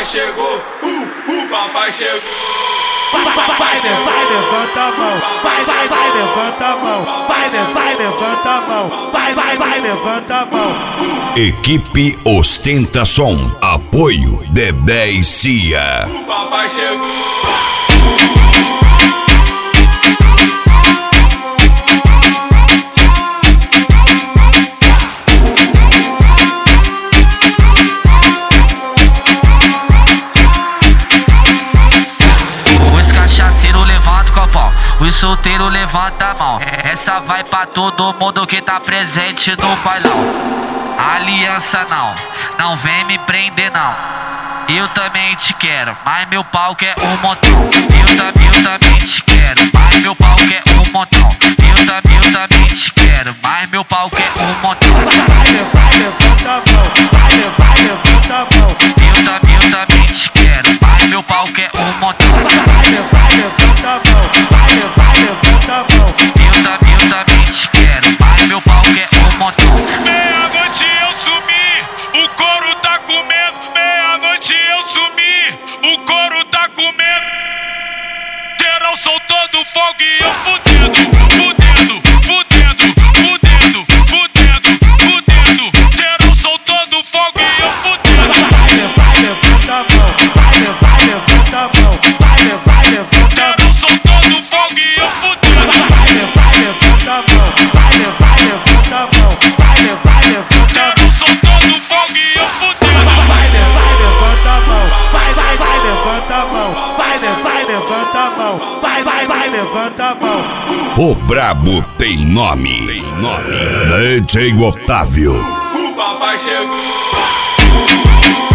papai chegou, o papai chegou. Vai, levanta a mão, vai, levanta a mão, vai, levanta a mão, vai, levanta a mão. Equipe Ostentação, apoio Dedé e Cia. O papai chegou. Os solteiros levanta a mão. Essa vai pra todo mundo que tá presente no bailão. Aliança não vem me prender não. Eu também te quero, mas meu pau quer um montão. Eu também te quero, mas meu pau quer um montão. Eu também te quero, mas meu pau quer um montão. Vai, levanta a mão, vai, levanta a mão. Eu também te quero, mas meu pau quer um montão. Vai, levanta a mão, vai, levanta a mão. Eu também te quero, mas meu pau quer um montão. Meia-noite eu sumi, o couro tá comendo. Meia-noite eu sumi, o couro tá comendo. Geral soltando fogo e eu fudendo. Geral soltando fogo e eu fudendo. Vai, levanta a mão, vai, levanta a mão, vai, levanta a mão. Geral soltando fogo e eu fudendo. Vai, levanta a mão, vai, levanta a mão, vai, levanta a mão. Geral soltando fogo e eu fudendo. Vai, levanta a mão, vai, levanta a mão, vai, levanta a mão, vai, levanta a mão. O brabo tem nome. DJ Otávio. O papai chegou.